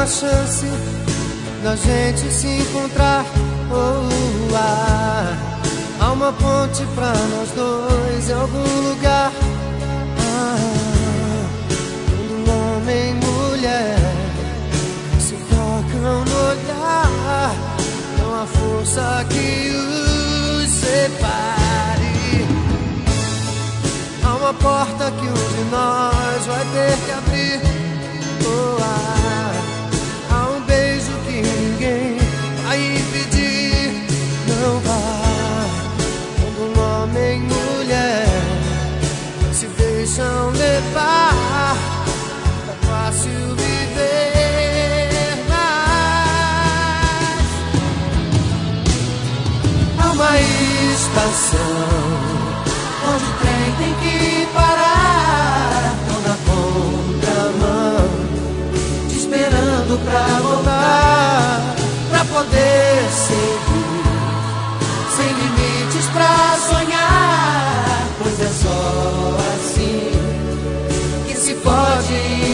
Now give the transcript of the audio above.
uma chance da gente se encontrar. Há uma ponte pra nós dois em algum lugar. Quando homem e mulher se tocam no olhar, não há força que os separe. Há uma porta que um de nós vai ter que abrir. Há um beijo que ninguém vai impedir. Não vá. Quando um homem e mulher se deixam levar, é fácil viver. Mas há uma estação onde o trem tem que parar, tô na contramão, te esperando pra voltar, pra poder seguir, sem limites pra sonhar, pois é só assim que se pode